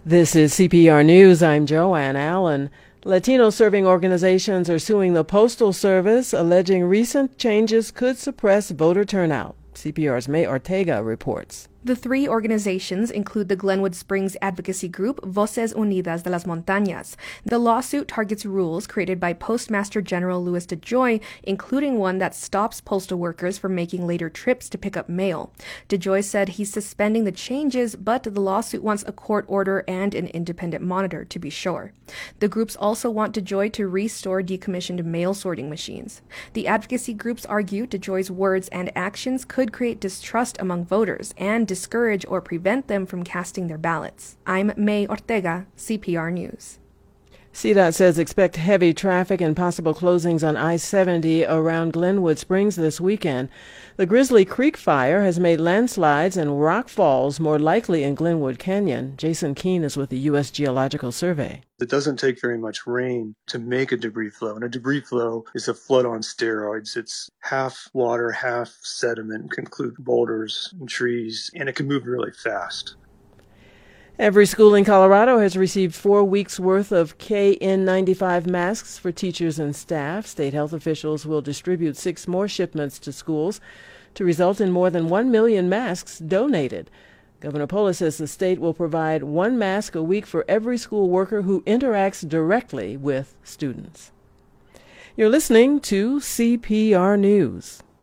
This is CPR News. I'm Joanne Allen. Latino-serving organizations are suing the Postal Service, alleging recent changes could suppress voter turnout. CPR's May Ortega reports. The three organizations include the Glenwood Springs advocacy group Voces Unidas de las Montañas. The lawsuit targets rules created by Postmaster General Louis DeJoy, including one that stops postal workers from making later trips to pick up mail. DeJoy said he's suspending the changes, but the lawsuit wants a court order and an independent monitor to be sure. The groups also want DeJoy to restore decommissioned mail sorting machines. The advocacy groups argue DeJoy's words and actions could create distrust among voters and discourage or prevent them from casting their ballots. I'm May Ortega, CPR News. CDOT says expect heavy traffic and possible closings on I-70 around Glenwood Springs this weekend. The Grizzly Creek fire has made landslides and rock falls more likely in Glenwood Canyon. Jason Keene is with the U.S. Geological Survey. It doesn't take very much rain to make a debris flow, and a debris flow is a flood on steroids. It's half water, half sediment, can include boulders and trees, and it can move really fast. Every school in Colorado has received 4 weeks' worth of KN95 masks for teachers and staff. State health officials will distribute 6 more shipments to schools to result in more than 1 million masks donated. Governor Polis says the state will provide 1 mask a week for every school worker who interacts directly with students. You're listening to CPR News.